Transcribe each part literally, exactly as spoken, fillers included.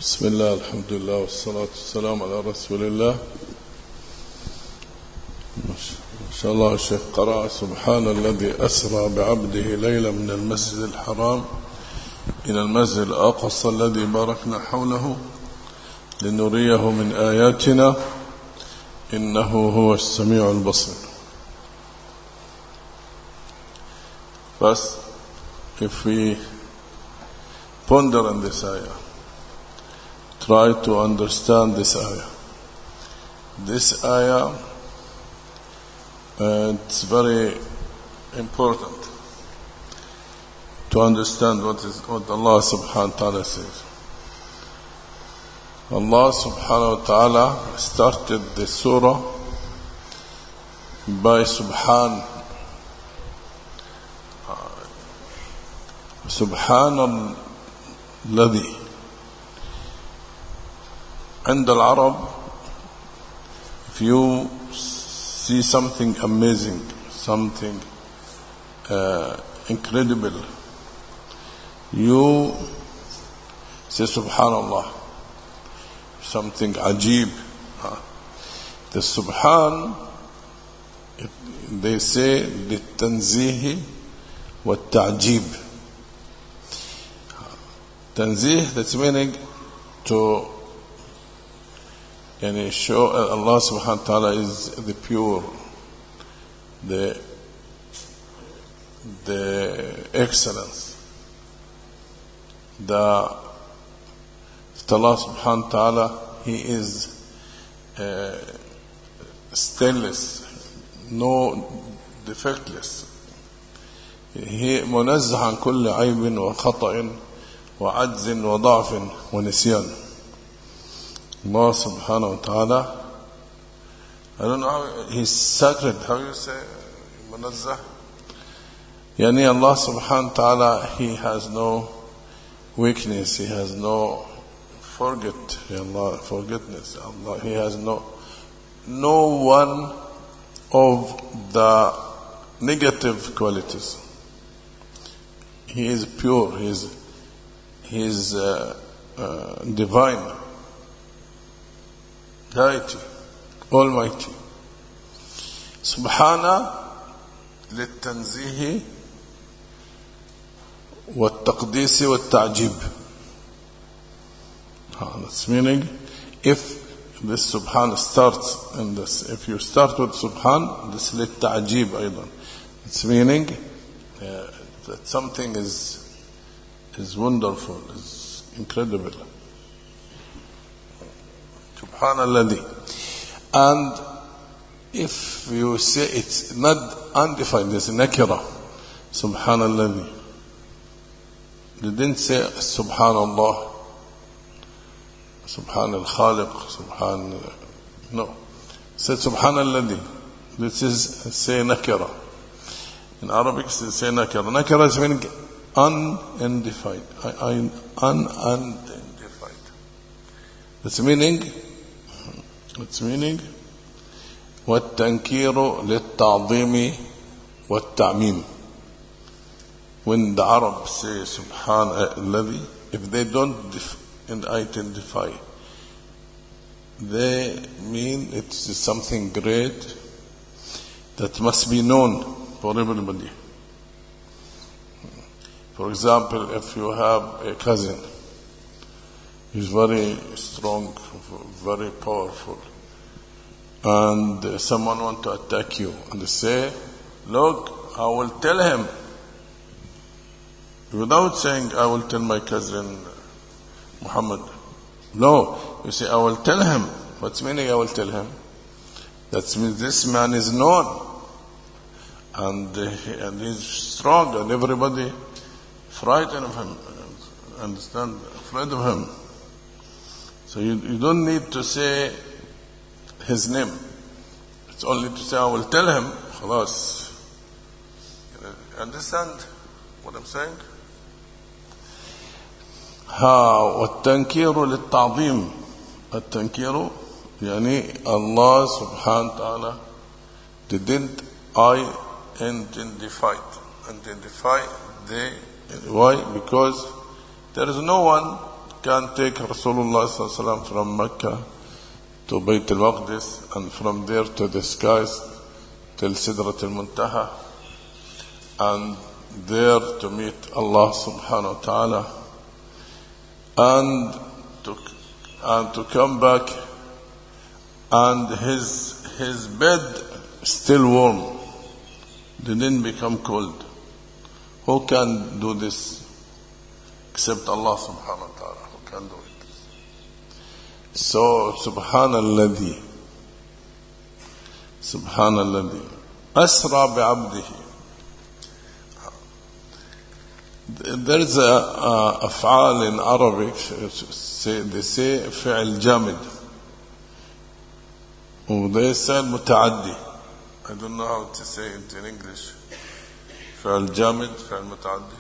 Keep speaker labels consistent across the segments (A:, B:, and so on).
A: بسم الله الحمد لله والصلاة والسلام على رسول الله. ما شاء الله الشيخ قرأ سبحان الذي أسرى بعبده ليلا من المسجد الحرام إلى المسجد الأقصى الذي باركنا حوله لنريه من آياتنا إنه هو السميع البصير. First, if we ponder on this ayah, try to understand this ayah. This ayah, uh, it's very important to understand what is what Allah subhanahu wa ta'ala says. Allah subhanahu wa ta'ala started the surah by subhan subhan الذي. عند العرب, if you see something amazing, something uh, incredible, you say subhanallah, something ajib. The subhan, they say للتنزيه والتعجيب. Tanzih, that's meaning to and show Allah subhanahu wa ta'ala is the pure, the the excellence. The Allah subhanahu wa ta'ala, He is uh, stainless, no defectless. He منزه عن كل عيب وخطأ وعجز وضعف ونسيان. Allah subhanahu wa ta'ala, I don't know how, He's sacred. How you say munazzah? Yani Allah subhanahu wa ta'ala, He has no weakness, He has no forget, Allah, forgetness. Allah, He has no no one of the negative qualities. He is pure, He is, he is uh, uh, divine, deity, almighty. Subhana للتنزيه والتقديس والتعجيب. That's meaning, if this subhan starts in this, if you start with subhan, this للتعجيب أيضا. It's meaning uh, that something is is wonderful, is incredible. Subhanallah. And if you say it's not undefined, it's nakira. Subhanallah. They didn't say Subhanallah, Subhan al-Khaliq, Subhan. No. Said Subhanallah. This is say nakira. In Arabic, it's say nakira. Nakira is meaning unidentified. Unidentified. That's meaning. It's meaning والتنكير للتعظيم والتعميم. When the Arabs say Subhan الذي, if they don't def- identify, they mean it's something great that must be known for everybody. For example, if you have a cousin, he's very strong, very powerful, and someone want to attack you, and they say, look, I will tell him, without saying, I will tell my cousin Muhammad. No, you say, I will tell him. What's meaning I will tell him? That means this man is known, and, and he's strong, and everybody frightened of him, understand, afraid of him. So you, you don't need to say his name. It's only to say, I will tell him. Khalas. Understand what I'm saying? ها والتنكير للتعظيم. التنكير يعني Allah subhanahu wa ta'ala didn't identify identify the why? Because there is no one can take Rasulullah sallallahu alaihi wasallam from Mecca to Bayt al-Maqdis and from there to the skies till Sidrat al-Muntaha, and there to meet Allah subhanahu wa ta'ala, and to, and to come back and his, his bed still warm, didn't become cold. Who can do this except Allah subhanahu wa ta'ala? Who can do it? So, subhanalladhi, subhanalladhi, asra bi'abdihi. There is a, a, a fa'al in Arabic, say, they say fi'al jamid. They say muta'addi. I don't know how to say it in English. فعل جامد فعل متعدي.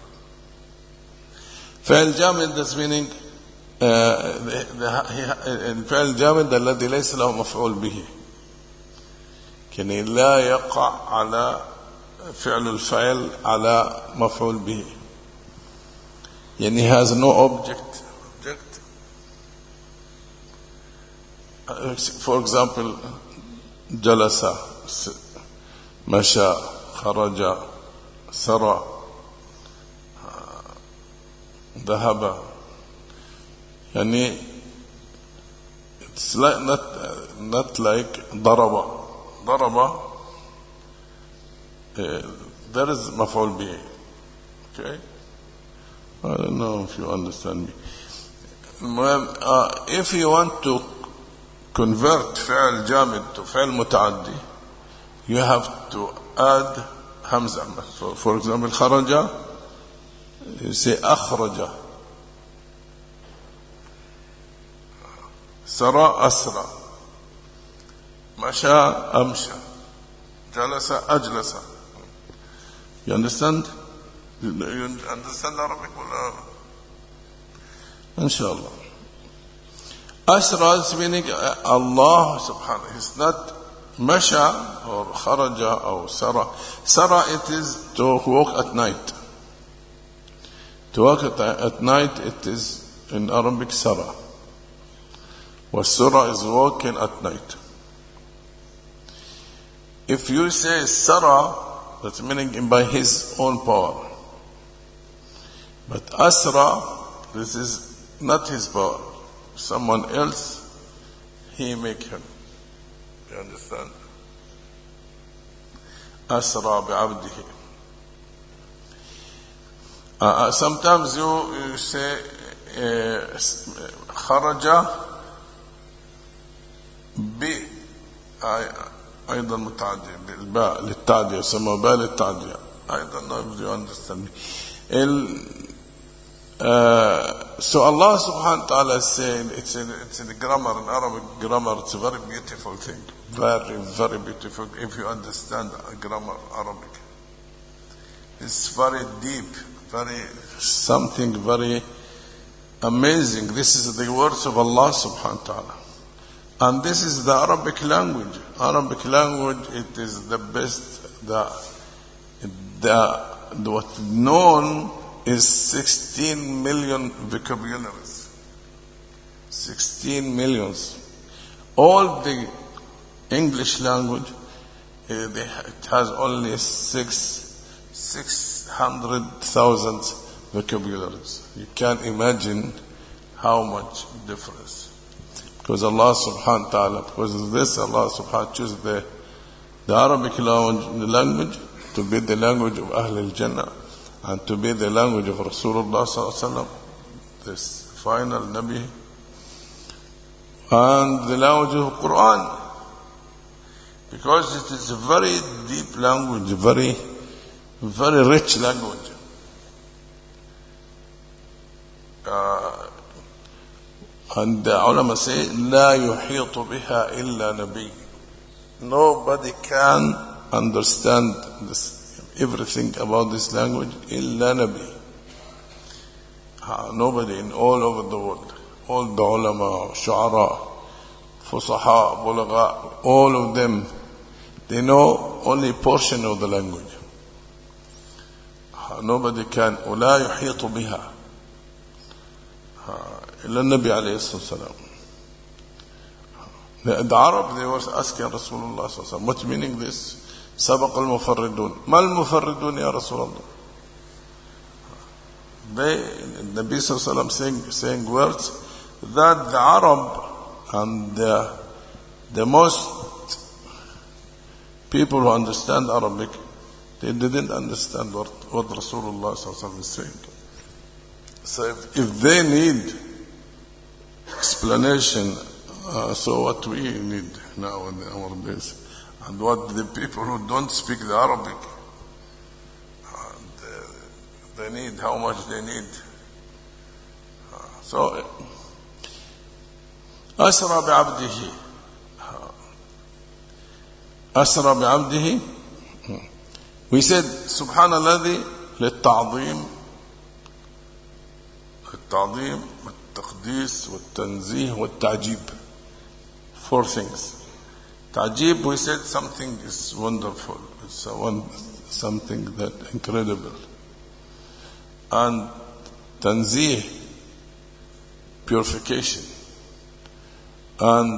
A: فعل جامد that's meaning الفعل الجامد الذي ليس له مفعول به، يعني لا يقع على فعل الفعل على مفعول به، يعني he has no object. object. For example, جلس، مشى، خرج، سرى، ذهب. يعني it's like not not like ضرب. ضرب uh, there is مفعول به. Okay, I don't know if you understand me. uh, if you want to convert فعل جامد to فعل متعدي, you have to add همزة. for, for example, خرج, you say أخرج. سرى أسرى. مشى أمشى. جلس أجلس. You understand? You understand Arabic? Inshallah. Asra is meaning Allah subhanahu. It's not Masha or Kharaja or Sara. Sara, it is to walk at night. To walk at, at night, it is in Arabic Sara. Wasura is walking at night. If you say Sara, that's meaning by his own power. But Asra, this is not his power. Someone else, he make him. You understand? Asra bi'abdihi. Uh, sometimes you, you say uh, kharaja bi أيضا متعدي بالباء للتعدية يسمى باء للتعدية. I don't know if you understand me. El, uh, so Allah subhanahu wa ta'ala is saying, it's in, it's in the grammar, in Arabic grammar, it's a very beautiful thing. Very, very beautiful if you understand grammar, Arabic. It's very deep, very, something very amazing. This is the words of Allah subhanahu wa ta'ala. And this is the Arabic language. Arabic language, it is the best, the, the, the what known is sixteen million vocabularies. sixteen millions. All the English language, uh, they, it has only six, six hundred thousand vocabularies. You can't imagine how much difference. Because Allah subhanahu wa ta'ala, because of this, Allah subhanahu wa ta'ala chose the, the Arabic language, the language to be the language of Ahl al-Jannah and to be the language of Rasulullah sallallahu alaihi wasallam, this final Nabi, and the language of Quran. Because it is a very deep language, very, very rich language. Uh, And the ulama say, لا يحيط بها إلا نبي. Nobody can understand this, everything about this language إلا نبي. Nobody in all over the world. All the ulama, shu'ara, fusaha, bulagha, all of them, they know only a portion of the language. Nobody can. ولا يحيط بها إلى النبي عليه الصلاة والسلام. The Arab, they were asking Rasulullah صلى الله عليه وسلم, what meaning this? سبق المفردون. ما المفردون يا رسول الله? They, the Nabi صلى الله عليه وسلم saying, saying words that the Arab and the, the most people who understand Arabic, they didn't understand what, what Rasulullah صلى الله عليه وسلم is saying. So if, if they need explanation, uh, so what we need now in our days, and what the people who don't speak the Arabic, uh, they, they need, how much they need. Uh, so, أسرى بعبده أسرى بعبده. We said سبحان الذي للتعظيم التعظيم والتقديس والتنزيه والتعجيب. Four things. تعجيب, we said something is wonderful. It's a one, something that incredible. And tanzih, purification. And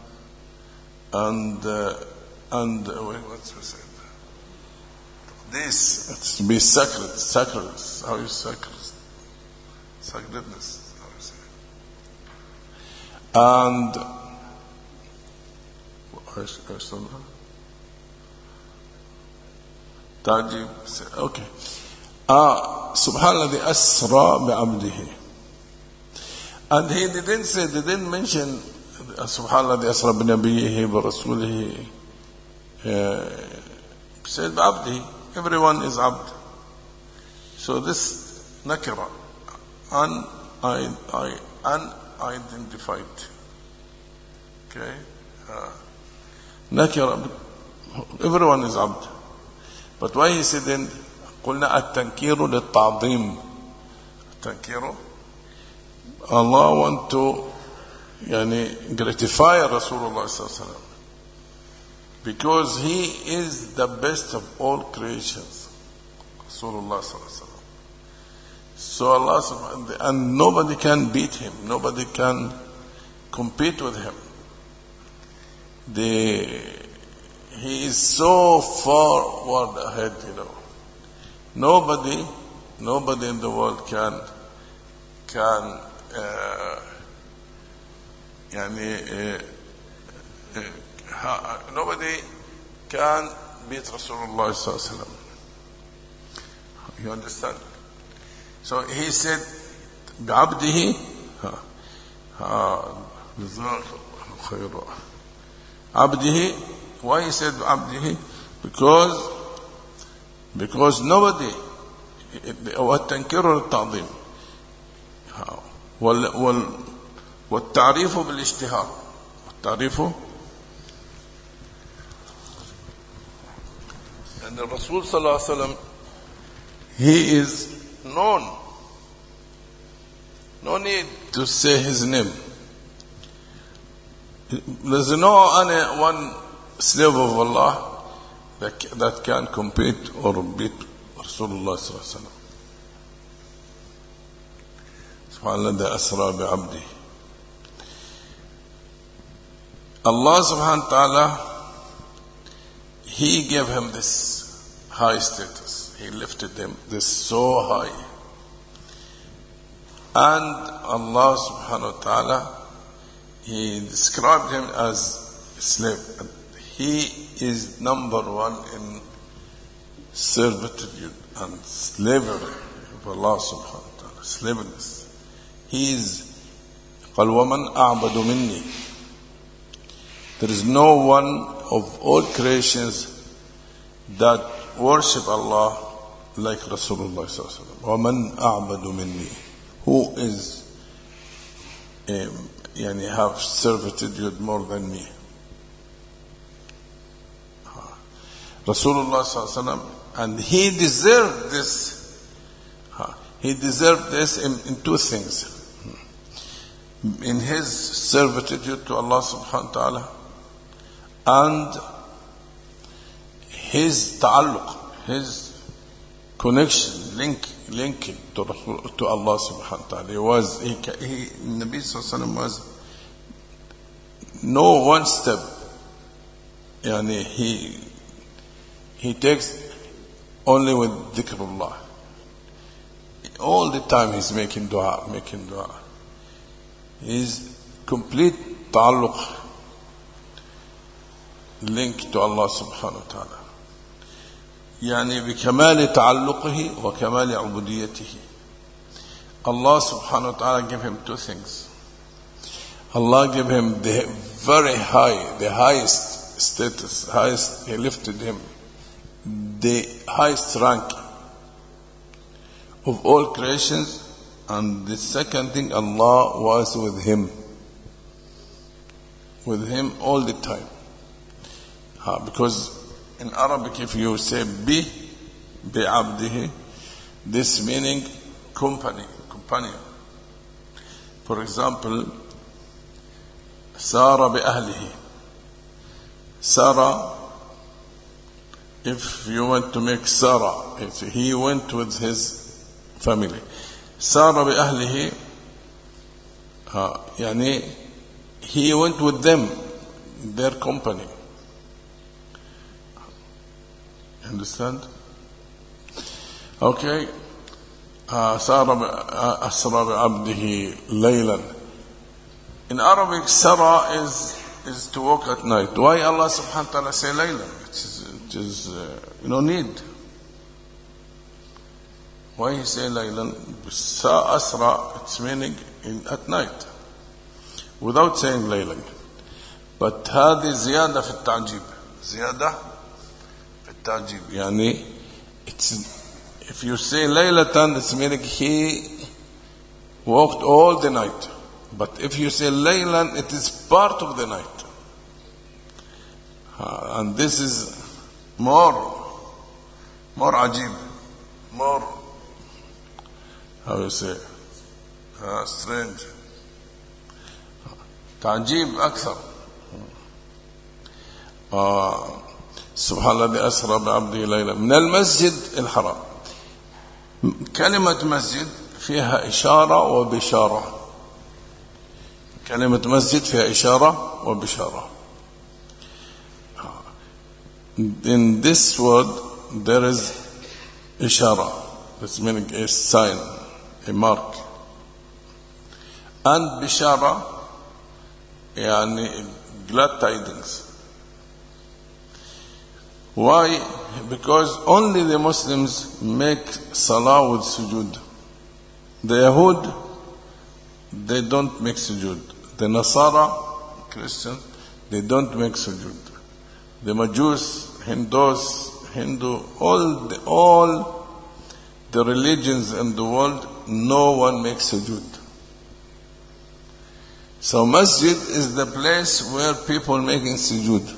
A: and uh, and uh, wait, what's we said? This, it's to be sacred, sacred. How is sacred? Sacredness. How you say? And تعجيب. Okay. Ah, Subhanallah, asra bi'abdihi. And he didn't say, didn't mention Subhanallah, asra bi nabiyhi bi rasulihi. He said bi'abdihi. Everyone is abd. So this nakira, un, I, I, unidentified. Okay. Uh, nakira, everyone is abd. But why he said then, قلنا التنكير للتعظيم. التنكير, Allah want to يعني gratify Rasulullah صلى الله عليه وسلم, because he is the best of all creations. Rasulullah صلى الله عليه وسلم. So Allah subhanahu, and nobody can beat him, nobody can compete with him. The, he is so forward ahead, you know. Nobody, nobody in the world can, can, uh, yani, uh, uh, nobody can beat Rasulullah sallallahu alaihi wasallam. You understand? So he said, بعبده, جزاك الله خيرا. عبده, why he said عبده? Because because nobody, والتنكير للتعظيم والتعريف بالاشتهار. التعريف and the Rasul sallallahu alaihi wasallam, he is known. No need to say his name. There's no any one slave of Allah that, that can compete or beat Rasulullah sallallahu alaihi wasallam. Subhanallah, the asra bi abdi. Allah subhanahu wa ta'ala, he gave him this high status. He lifted him this so high. And Allah subhanahu wa ta'ala, he described him as a slave. He is number one in servitude and slavery of Allah subhanahu wa ta'ala. Slaveness. He is قَالْ وَمَنْ أَعْبَدُ مِنِّي. There is no one of all creations that worship Allah like Rasulullah sallallahu alaihi wasallam. وَمَنْ أَعْبَدُ مِنِّي. Who is um, yani have servitude more than me. Rasulullah sallallahu alaihi wasallam, and he deserved this. He deserved this in, in two things: in his servitude to Allah subhanahu wa ta'ala, and his ta'alluq, his connection, link, linking to, to Allah subhanahu wa ta'ala. He was, he, he, Nabi sallallahu alayhi wa was no one step, yani he, he takes only with dhikrullah. All the time he's making dua, making dua. He's complete ta'alluq, link to Allah subhanahu wa ta'ala. يعني بكمال تعلقه وكمال عبوديته. Allah subhanahu wa ta'ala gave him two things. Allah gave him the very high, the highest status, highest, he lifted him, the highest rank of all creations. And the second thing, Allah was with him, with him all the time. Uh, because in Arabic, if you say bi, bi abdihi, this meaning company, companion. For example, Sara bi ahlihi. Sarah, if you want to make Sarah, if he went with his family. Sara bi ahlihi, uh, yani he went with them, their company. Understand? Okay. Sara asra bi abdihi laylan. In Arabic, Sara is is to walk at night. Why Allah subhanahu wa ta'ala say laylan? It is, it is uh, no need. Why he say laylan? Sa asra, it's meaning in, at night, without saying laylan. But هذه زيادة في التعجيب. زيادة في التعجيب. يعني it's, if you say laylatan, it's meaning he walked all the night. But if you say laylan, it is part of the night. Uh, and this is more, more ajib, more, how you say, uh, strange. تعجيب أكثر. آه سبحان الذي أسرى بعبده ليلا من المسجد الحرام. كلمة مسجد فيها إشارة وبشارة. كلمة مسجد فيها إشارة وبشارة. In this word there is إشارة. This meaning a sign, a mark. And بشارة يعني glad tidings. Why? Because only the Muslims make salah with sujood. The Yahud, they don't make sujood. The Nasara, Christians, they don't make sujood. The Majus, Hindus, Hindu, all the, all the religions in the world, no one makes sujood. So masjid is the place where people making sujood.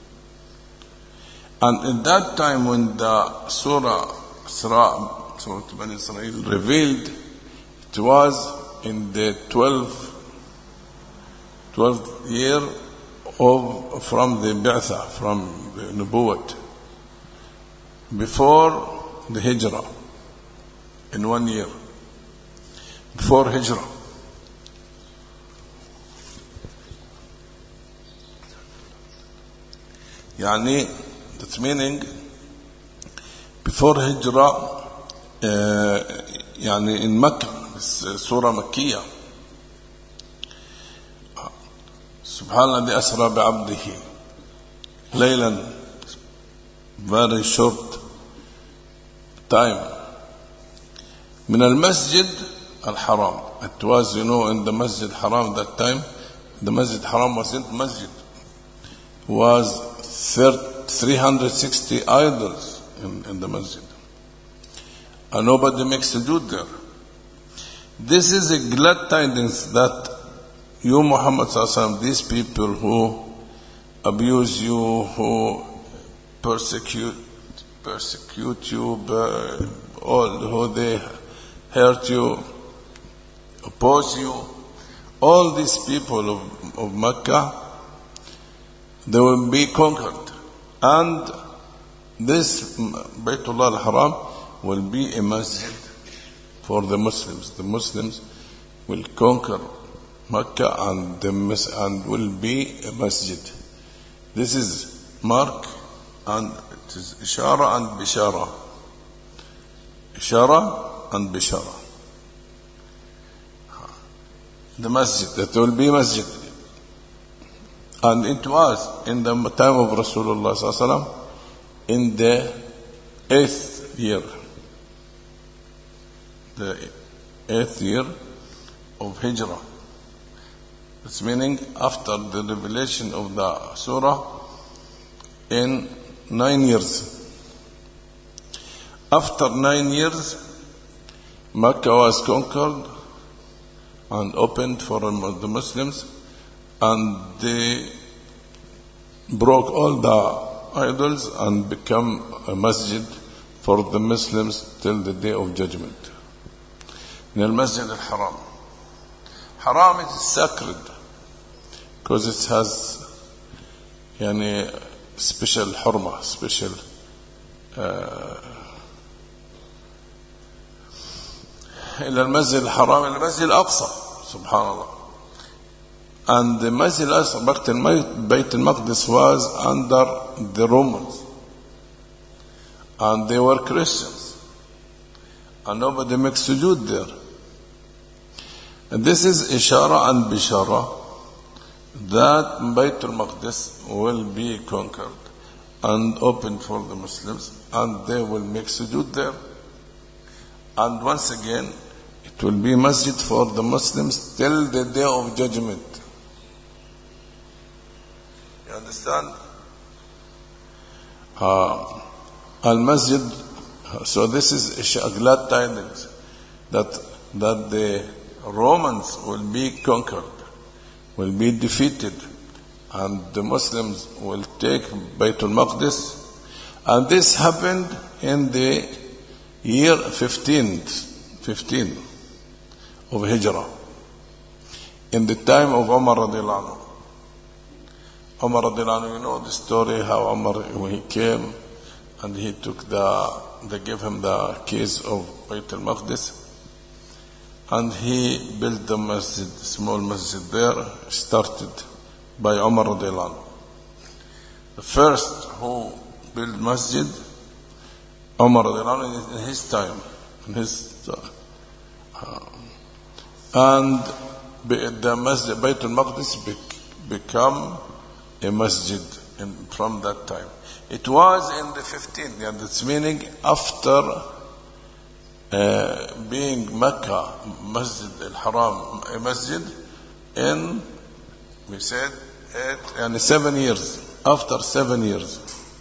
A: And in that time when the Surah Isra, Surah Bani Israel revealed, it was in the twelfth, twelfth year of, from the Bi'tha, from the Nubuwwat, before the Hijrah, in one year, before Hijrah. Yani, that's meaning before Hijrah, uh, يعني in Makkah, Surah Makkiyah. سبحان الذي أسرى بعبده ليلا, very short time, من المسجد الحرام. It was, you know, in the Masjid Haram that time. The Masjid Haram wasn't masjid, was three hundred sixty idols in, in the masjid, and nobody makes sujood there. This is a glad tidings that you, Muhammad sallallahu alaihi wasallam, these people who abuse you, who persecute persecute you, all who they hurt you, oppose you, all these people of, of Mecca, they will be conquered. And this Baytullah al-Haram will be a masjid for the Muslims. The Muslims will conquer Mecca and, the, and will be a masjid. This is mark and it is Ishara and Bishara. Ishara and Bishara. The masjid, that will be masjid. And it was in the time of Rasulullah sallallahu alaihi wasallam in the eighth year. The eighth year of Hijrah. It's meaning after the revelation of the surah in nine years. After nine years, Mecca was conquered and opened for the Muslims, and they broke all the idols and become a masjid for the Muslims till the day of judgment. In the Masjid al-Haram. Haram is sacred because it has yani, special hurma, special uh, إلى المسجد الحرام إلى المسجد الأقصى سبحان الله. And the Masjid al-Aqsa, Bayt al-Maqdis, was under the Romans, and they were Christians, and nobody makes sujood there. And this is Ishara and Bishara that Bayt al-Maqdis will be conquered and opened for the Muslims, and they will make sujood there. And once again, it will be masjid for the Muslims till the day of judgment. You understand? Uh, Al-Masjid, so this is a glad tidings that, that the Romans will be conquered, will be defeated, and the Muslims will take Bayt al-Maqdis. And this happened in the year fifteen, fifteen of Hijrah, in the time of Umar radiallahu anhu. Umar radiallahu anhu, you know the story how Umar, when he came and he took the, they gave him the keys of Bayt al-Maqdis, and he built the masjid, small masjid there, started by Umar radiallahu anhu. The first who built masjid, Umar radiallahu anhu, in his time, in his uh, and the masjid, Bayt al-Maqdis become a masjid in, from that time. It was in the fifteenth, and it's meaning after uh, being Mecca, Masjid al-Haram, a masjid, in, we said, eight, and seven years, after seven years.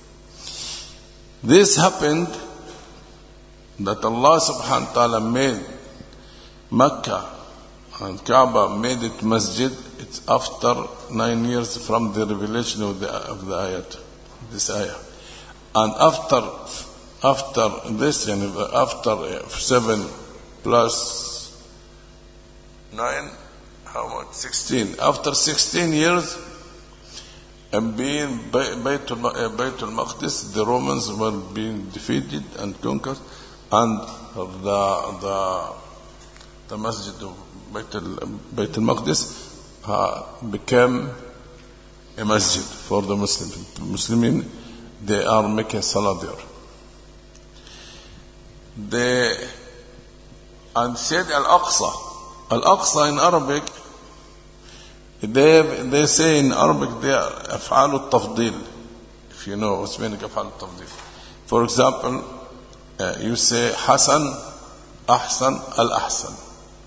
A: This happened that Allah subhanahu wa ta'ala made Mecca and Kaaba made it masjid. It's after nine years from the revelation of the of the ayat, this ayah, and after after this, and after seven plus nine, how much? Sixteen. After sixteen years, and being Bayt al-Maqdis, the Romans were being defeated and conquered, and the the the Masjid of Bayt al-Maqdis uh, became a masjid for the Muslims. Muslimin, they are making salah there. They and said Al-Aqsa. Al-Aqsa in Arabic, they they say in Arabic they are أفعال التفضيل. If you know what's meaning أفعال التفضيل. For example, uh, you say Hasan, Ahsan, Al-Ahsan.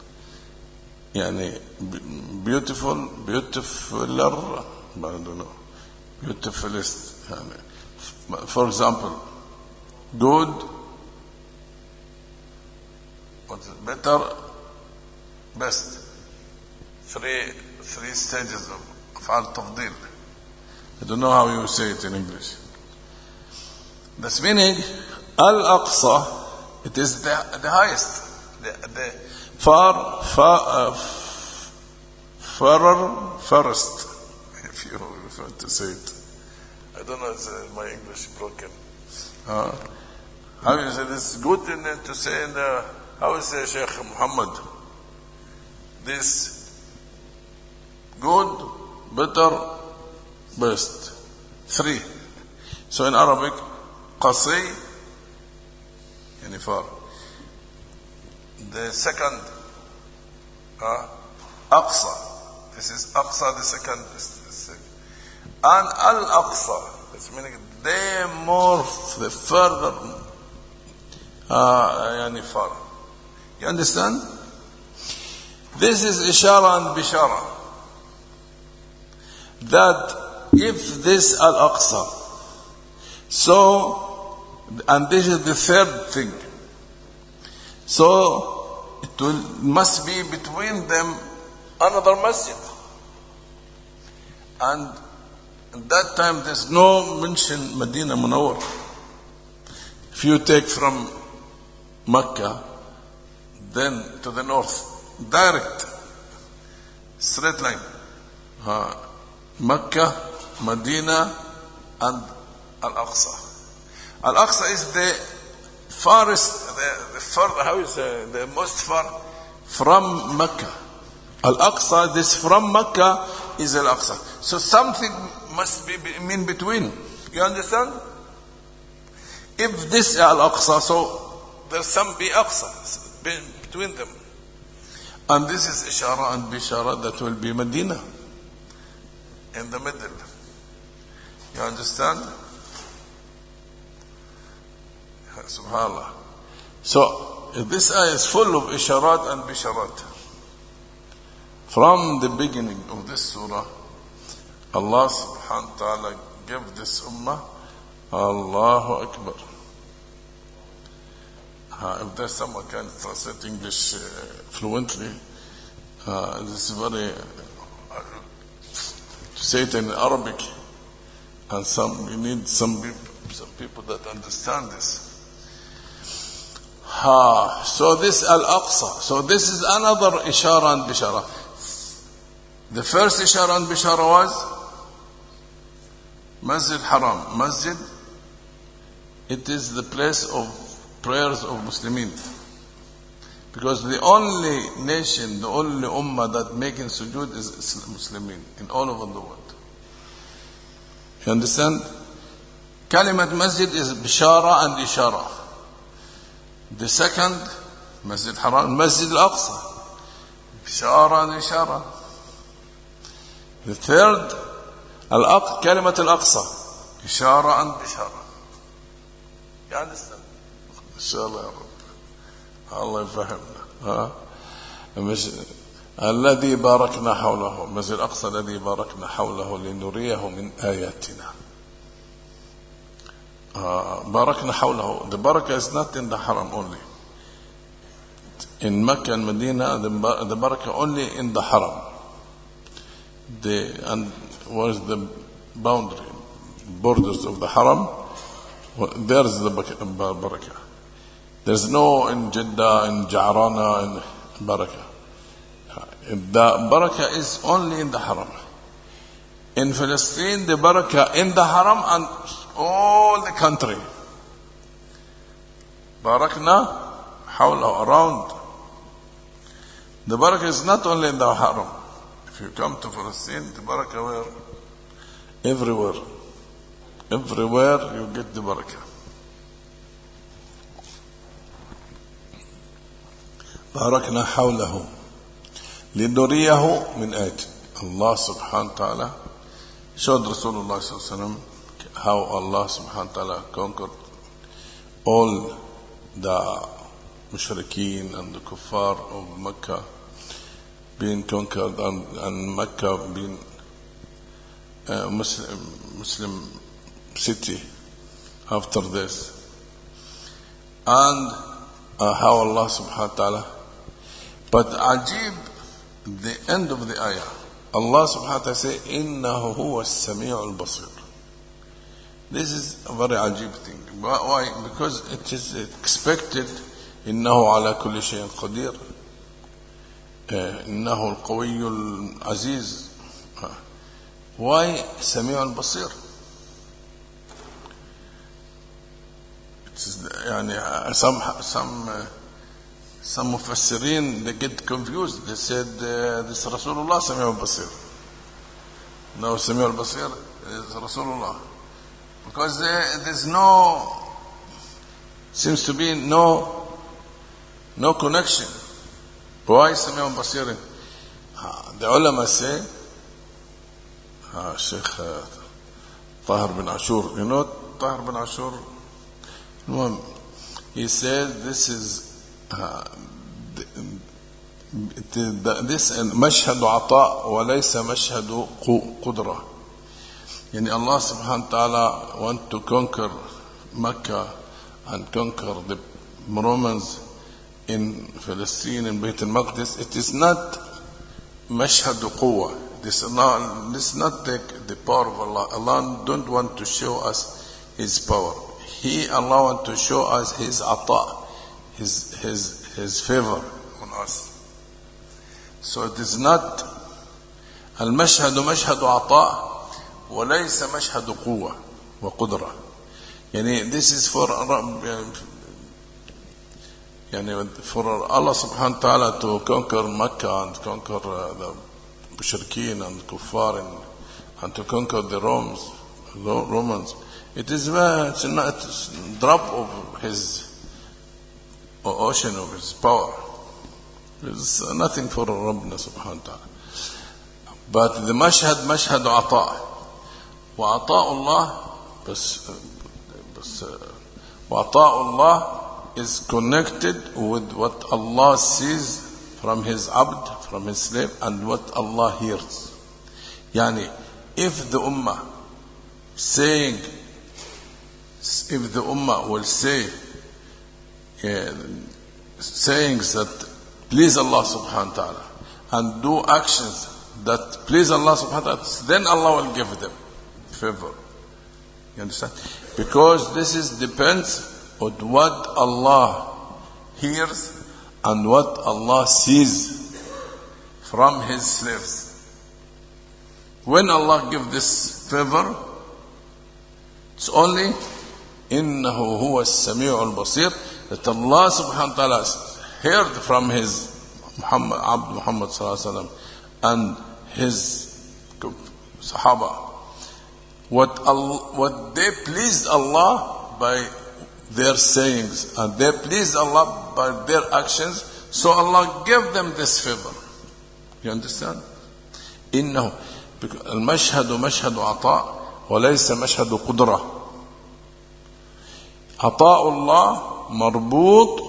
A: يعني beautiful, beautifuler, I don't know, beautifulest. For example, good, what is better, best. Three three stages of أفعال تفضيل. I don't know how you say it in English. That's meaning Al-Aqsa, it is the, the highest, the, the far, far, uh, farer, farthest, if you want to say it. I don't know, it's, uh, my English broken. Uh, How is it? It's good in it to say in the, how is it, Sheikh Muhammad? This good, better, best. Three. So in Arabic, qasi, yani far. The second, uh, aqsa. This is aqsa, the second. And al-aqsa. That's meaning they more, the further, uh, yani far. You understand? This is ishara and bishara. That if this al-aqsa, so, and this is the third thing. So, it will, must be between them another masjid. And at that time there's no mention Medina Munawwar. If you take from Mecca, then to the north, direct, straight line. Uh, Mecca, Medina, and Al-Aqsa. Al-Aqsa is the farthest, the, the further, how is it, the most far from Mecca. Al-Aqsa, this from Mecca is Al-Aqsa. So something must be in between. You understand? If this is Al-Aqsa, so there's some be Aqsa between them. And this is Ishara and Bishara that will be Medina in the middle. You understand? Subhanallah. So this ayah is full of isharat and bisharat. From the beginning of this surah, Allah subhanahu wa ta'ala gave this ummah Allahu Akbar. Uh, if there's someone can translate English uh, fluently, uh, this is very uh, to say it in Arabic, and some you need some people, some people that understand this. Ha, so this Al-Aqsa. So this is another Ishara and Bishara. The first Ishara and Bishara was Masjid Haram. Masjid, it is the place of prayers of Muslimin. Because the only nation, the only ummah that making sujood is Muslimin in all over the world. You understand? Kalimat Masjid is Bishara and Ishara. The second, Masjid Haram, Masjid Al-Aqsa, Bishara and Ishara. The third, Al-Aqsa, Kalimat Al-Aqsa, Ishara and Bishara. You understand? Inshallah, Ya Rabbi. Allah yafahimna. الذي باركنا حوله مسجد الأقصى الذي باركنا حوله لنريه من آياتنا. Uh, Barakna hawlahu. The barakah is not in the haram only. In Mecca and Medina, the, the barakah only in the haram. The, and was the boundary, borders of the haram. There's the barakah. There's no in Jeddah, in Ja'rana, in barakah. The barakah is only in the haram. In Palestine, the barakah in the haram and all the country. Barakna hawla, around. The barakah is not only in the haram. If you come to Palestine, the barakah where? Everywhere. Everywhere you get the barakah. Barakna hawlahu linuriyahu min ayat. Allah subhanahu wa ta'ala showed Rasulullah sallallahu alaihi wasallam how Allah subhanahu wa ta'ala conquered all the mushrikeen and the kuffar of Mecca being conquered, and, and Mecca being a Muslim, Muslim city after this, and uh, how Allah subhanahu wa ta'ala. But ajib, the end of the ayah, Allah subhanahu wa ta'ala say, إِنَّهُ هُوَ السَّمِيعُ الْبَصِيرُ. This is a very ajib thing. Why? Because it is expected. إِنَّهُ عَلَى كُلِّ شَيْءٍ قَدِيرٌ. إِنَّهُ الْقَوِيُّ الْعَزِيزُ. Why سَمِيعُ الْبَصِيرُ? It is يعني some some uh, some mufassirin, they get confused. They said uh, this is Rasulullah Sami' al-Basir. No, Sami' al-Basir is Rasulullah, because there there's no, seems to be no no connection. Why Sami' al-Basir? The ulama say, uh, Sheikh uh, Tahir bin Ashur, you know Tahir bin Ashur? No, he said this is uh, this مشهد عطاء وليس مشهد قدرة. يعني Allah subhanahu wa ta'ala want to conquer Mecca and conquer the Romans in Palestine and Bayt al-Maqdis. It is not مشهد قوة. This is not, this is not the, the power of Allah. Allah don't want to show us His power. He, Allah want to show us His ata, His His His favor on us. So it is not المشهد مشهد عطاء وليس مشهد قوة وقدرة. يعني this is for يعني for Allah subhanahu wa ta'ala to conquer Mecca and conquer uh, the Mushrikeen and Kuffar and, and to conquer the Romans, the Romans. It is a, it's a drop of His ocean of His power. There's nothing for Rabbna subhanahu wa ta'ala. But the mashhad, mashhad ata. Wa ata Allah, but, but, wa ata Allah is connected with what Allah sees from His abd, from His slave, and what Allah hears. Yani, if the ummah saying, if the ummah will say uh, sayings that please Allah subhanahu wa ta'ala and do actions that please Allah subhanahu wa ta'ala, then Allah will give them favor. You understand? Because this is depends on what Allah hears and what Allah sees from His slaves. When Allah give this favor, it's only إِنَّهُ هُوَ السَّمِيعُ الْبَصِيرُ, that Allah subhanahu wa ta'ala heard from His Muhammad, Abd Muhammad sallallahu alaihi wasallam and His Sahaba, what Allah, what they pleased Allah by their sayings, and they pleased Allah by their actions, so Allah gave them this favor. You understand? إنه المشهد مشهد عطاء وليس مشهد قدرة. عطاء الله مربوط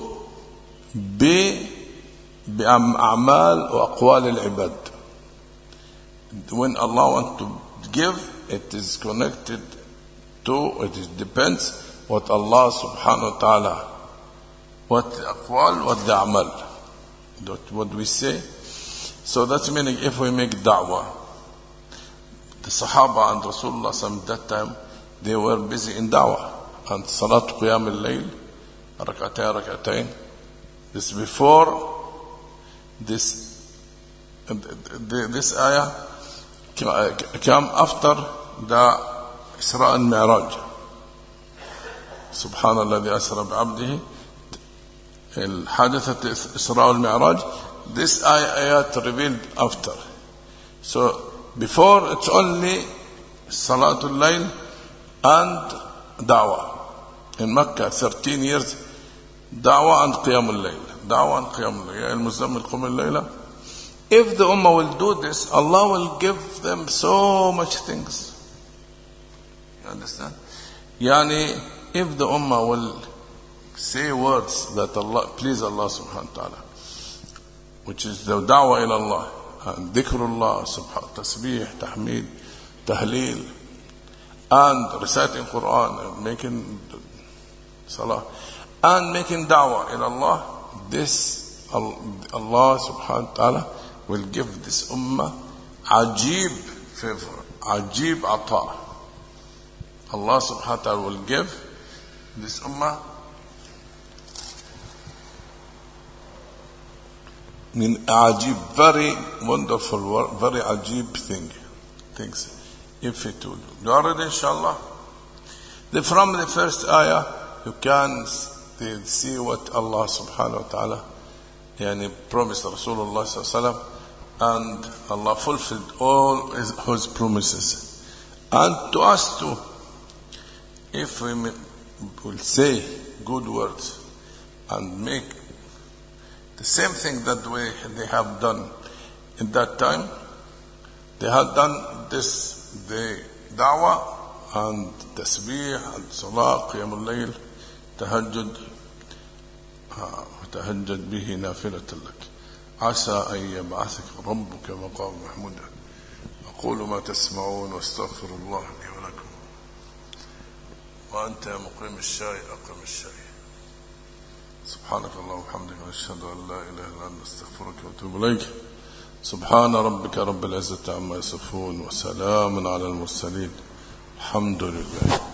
A: بأعمال وأقوال العباد. When Allah wants to give, it is connected to, it is depends what Allah subhanahu wa ta'ala, what the aqwal, what the amal, what we say. So that's meaning if we make da'wah, the Sahaba and Rasulullah at that time, they were busy in da'wah and salat qiyam al-layl, rak'atayn rak'atayn. This before this this ayah came after the Isra and Mi'raj. Subhanalladhi asra bi'abdihi, al-hadithat Isra al-Mi'raj. This ayat revealed after. So before it's only Salatul Layl and Da'wah. In Mecca, thirteen years, Da'wah and Qiyamul Layl. Da'wah and Qiyamul Layl. Ya al-Muzammil Qum al-Layla. If the Ummah will do this, Allah will give them so much things. You understand? Yani, if the Ummah will say words that Allah, please Allah subhanahu wa ta'ala, which is the da'wah ila Allah, and dhikrullah, subhan, tasbih, tahmid, tahleel, and reciting Quran, and making salah, and making da'wah ila Allah, this Allah subhanahu wa ta'ala will give this ummah ajib favor, ajib ata. Allah subhanahu wa ta'ala will give this ummah min ajib, very wonderful, very ajib thing, things, if it will. You are ready, inshallah? The, from the first ayah, you can they see what Allah subhanahu wa ta'ala yani, promised Rasulullah sallallahu alaihi wasallam, and Allah fulfilled all his, his promises. And to us too, if we will say good words and make the same thing that way they have done in that time, they had done this, the da'wah and tasbih and salah, qiyam al-layl, tahajjud, tahajjud bihi nafilatan lak. عسى أن يبعثك ربك مقام محمودا. أقول ما تسمعون واستغفر الله لي ولكم. وأنت يا مقيم الشاي أقم الشاي. سبحانك اللهم وبحمدك نشهد أن لا إله إلا أنت نستغفرك ونتوب إليك. سبحان ربك رب العزة عما يصفون وسلام على المرسلين الحمد لله.